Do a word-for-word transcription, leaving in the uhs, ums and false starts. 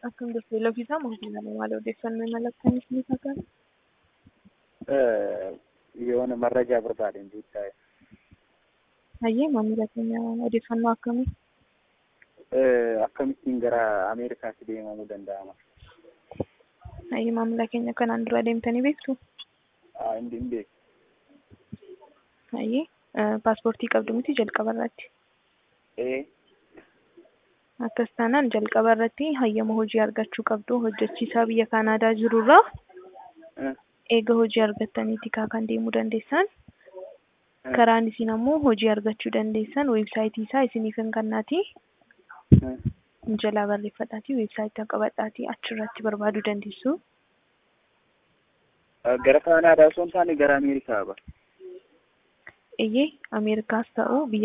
Akkam jirtu Loofisaa Mootii maal odeeffannoo imala akkamii ni fakkaata? የሆነ መረጃ ብርባዴ እንዲታይ Hayyee maamila keenya odeeffannoo akkamii? akkamitti gara Ameerikaatti deemamuu danda'ama? Hayyee maamila keenya kanaan dura deemtanii beektu? Ah, hin beeku. Hayyee paaspoortii qabdu miti jalqaba irratti. Eh, Akkas taanaan jalqaba irratti hayyama hojii argachuu qabdu. Hojjechiisaa biyya Kanaadaa jirurraa eega hojii argattaniiti kan deemuu dandeessan. Karaan isin ammoo hojii argachuu dandeessan weebsaayitii isaa isiniif hin kennaati. Jalaa barreeffadhaatii weebsaayitii qabadhaatii achirratti barbaaduu dandeessu. gara Kanaadaa osoo hin taane gara Ameerikaa ba? Eeyyee Ameerikaas ta'uu biyya